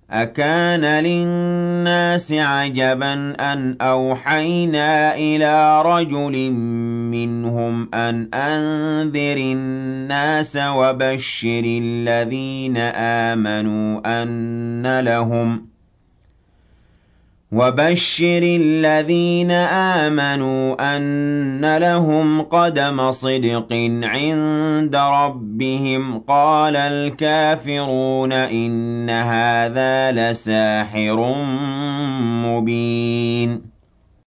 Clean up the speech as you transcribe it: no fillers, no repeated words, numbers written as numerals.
أَكَانَ لِلنَّاسِ عَجَبًا أَنْ أَوْحَيْنَا إِلَىٰ رَجُلٍ مِّنْهُمْ أَنْ أَنذِرِ النَّاسَ وَبَشِّرِ الَّذِينَ آمَنُوا أَنَّ لَهُمْ قَدَمَ صِدْقٍ عِندَ رَبِّهِمْ ۚ قَالَ الْكَافِرُونَ إِنَّ هَٰذَا لَسَاحِرٌ مُّبِينٌ